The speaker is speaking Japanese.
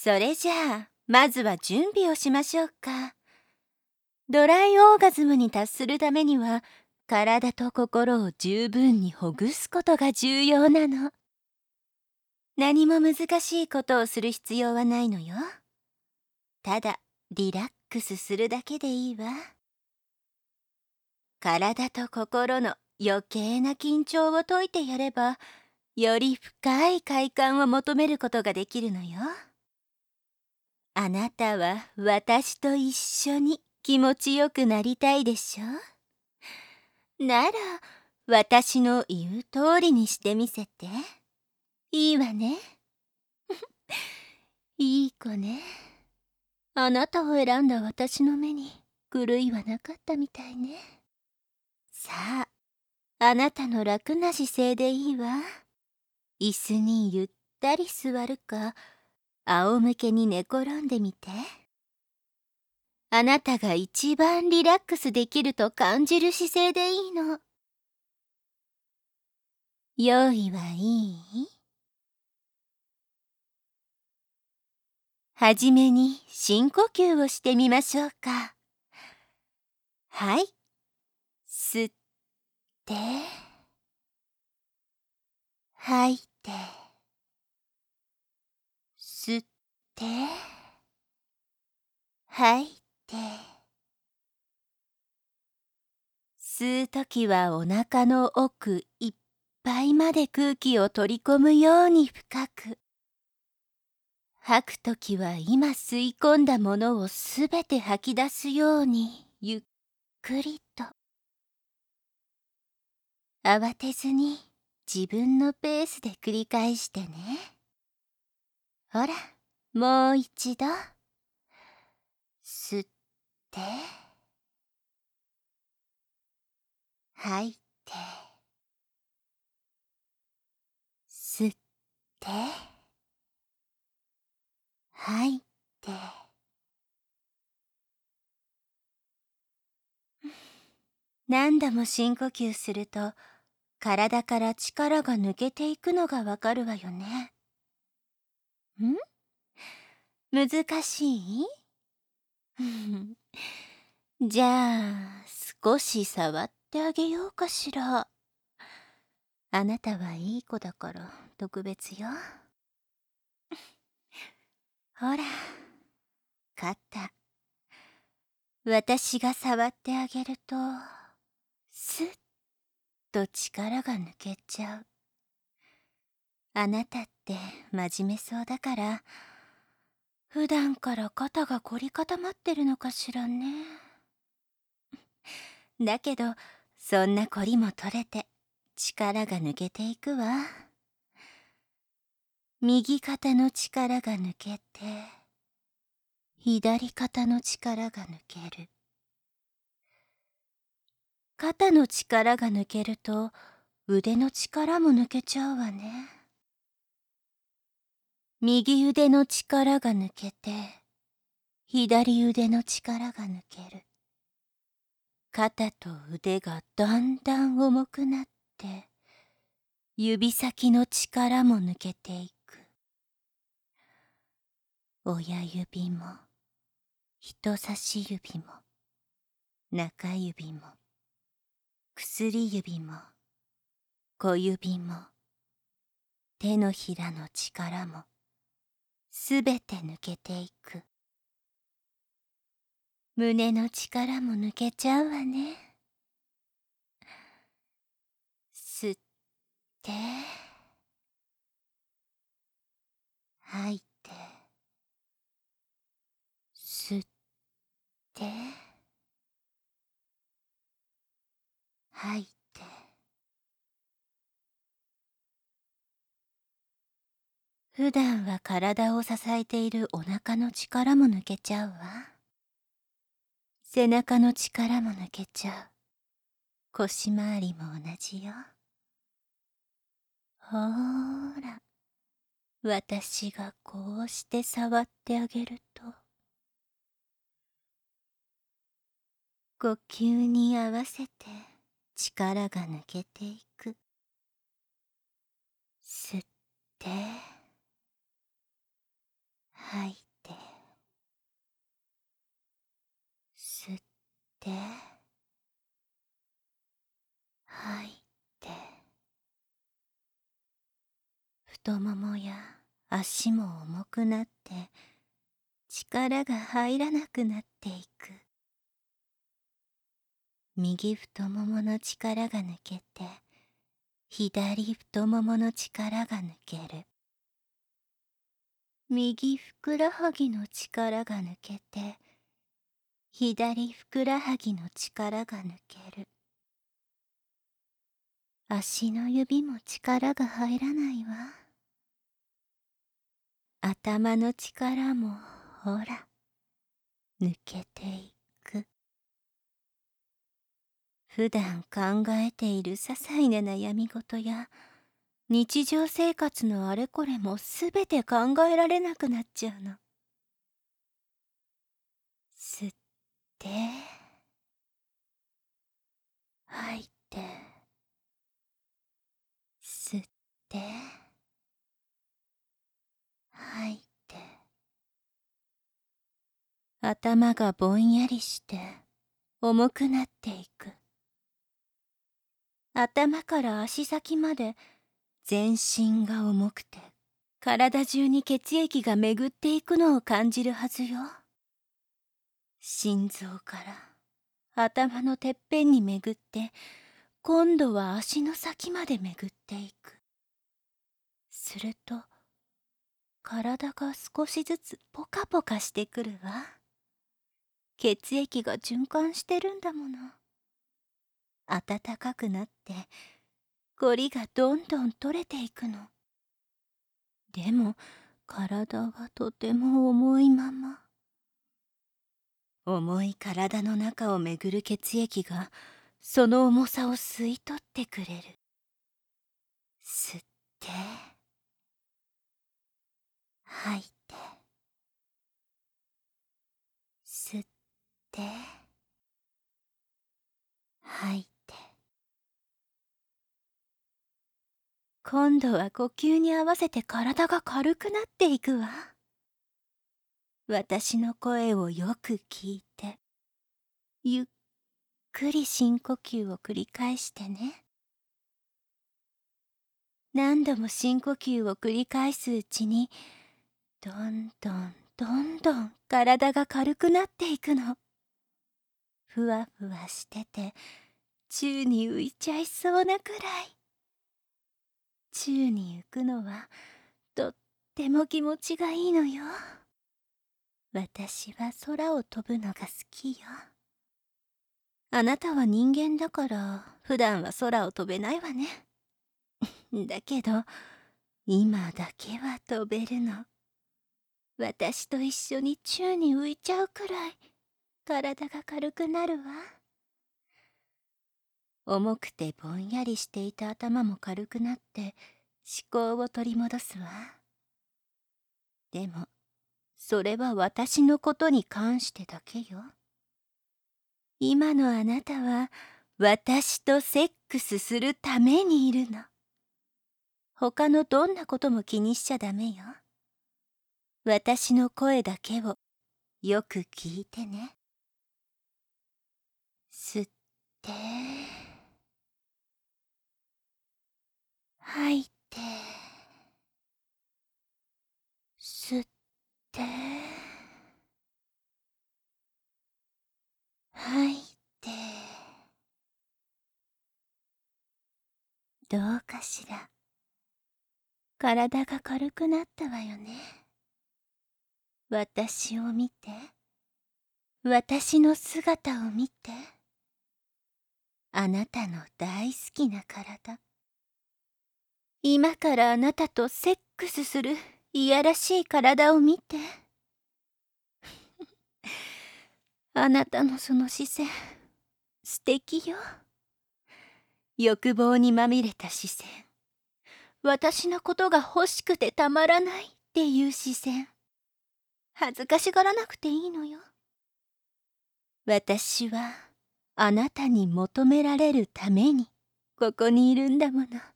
それじゃあ、まずは準備をしましょうか。ドライオーガズムに達するためには、体と心を十分にほぐすことが重要なの。何も難しいことをする必要はないのよ。ただ、リラックスするだけでいいわ。体と心の余計な緊張を解いてやれば、より深い快感を求めることができるのよ。あなたは私と一緒に気持ちよくなりたいでしょ？なら、私の言う通りにしてみせて。いいわね。いい子ね。あなたを選んだ私の目に狂いはなかったみたいね。さあ、あなたの楽な姿勢でいいわ。椅子にゆったり座るか、仰向けに寝転んでみて。あなたが一番リラックスできると感じる姿勢でいいの。用意はいい？はじめに深呼吸をしてみましょうか。はい。吸って、吐いて、吸って、吐いて。吸うときはお腹の奥いっぱいまで空気を取り込むように深く。吐くときは今吸い込んだものをすべて吐き出すようにゆっくりと。慌てずに自分のペースで繰り返してね。ほら、もう一度。吸って、吐いて、吸って、吐いて。何度も深呼吸すると、体から力が抜けていくのがわかるわよね。難しい？じゃあ、少し触ってあげようかしら。あなたはいい子だから特別よ。ほら、肩。私が触ってあげると、スッと力が抜けちゃう。あなたって真面目そうだから、普段から肩が凝り固まってるのかしらね。だけど、そんな凝りも取れて、力が抜けていくわ。右肩の力が抜けて、左肩の力が抜ける。肩の力が抜けると、腕の力も抜けちゃうわね。右腕の力が抜けて、左腕の力が抜ける。肩と腕がだんだん重くなって、指先の力も抜けていく。親指も、人差し指も、中指も、薬指も、小指も、手のひらの力も、すべて抜けていく。胸の力も抜けちゃうわね。吸って、吐いて、吸って、吐いて。普段は体を支えているお腹の力も抜けちゃうわ。背中の力も抜けちゃう。腰回りも同じよ。ほーら、私がこうして触ってあげると、呼吸に合わせて力が抜けていく。吸って、 吐いて、吸って、吐いて、太ももや足も重くなって力が入らなくなっていく。右太ももの力が抜けて左太ももの力が抜ける。右ふくらはぎの力が抜けて左ふくらはぎの力が抜ける。足の指も力が入らないわ。頭の力もほら抜けていく。普段考えている些細な悩み事や日常生活のあれこれもすべて考えられなくなっちゃうの。吸って吐いて、吸って吐いて、頭がぼんやりして重くなっていく。頭から足先まで全身が重くて体中に血液が巡っていくのを感じるはずよ。心臓から頭のてっぺんに巡って今度は足の先まで巡っていく。すると体が少しずつポカポカしてくるわ。血液が循環してるんだもの。暖かくなってこりがどんどん取れていくの。でも体はとても重いまま。重い体の中を巡る血液がその重さを吸い取ってくれる。吸って吐いて、吸って吐いて、今度は呼吸に合わせて体が軽くなっていくわ。私の声をよく聞いてゆっくり深呼吸を繰り返してね。何度も深呼吸を繰り返すうちにどんどんどんどん体が軽くなっていくの。ふわふわしてて宙に浮いちゃいそうなくらい。宙に浮くのはとっても気持ちがいいのよ。私は空を飛ぶのが好きよ。あなたは人間だから普段は空を飛べないわね。だけど今だけは飛べるの。私と一緒に宙に浮いちゃうくらい体が軽くなるわ。重くてぼんやりしていた頭も軽くなって思考を取り戻すわ。でもそれは私のことに関してだけよ。今のあなたは私とセックスするためにいるの。他のどんなことも気にしちゃダメよ。私の声だけをよく聞いてね。吸って吐いて、吸って吐いて。どうかしら。体が軽くなったわよね。私を見て。私の姿を見て。あなたの大好きな体。今からあなたとセックスするいやらしい体を見て。あなたのその視線、素敵よ。欲望にまみれた視線。私のことが欲しくてたまらないっていう視線。恥ずかしがらなくていいのよ。私はあなたに求められるためにここにいるんだもの。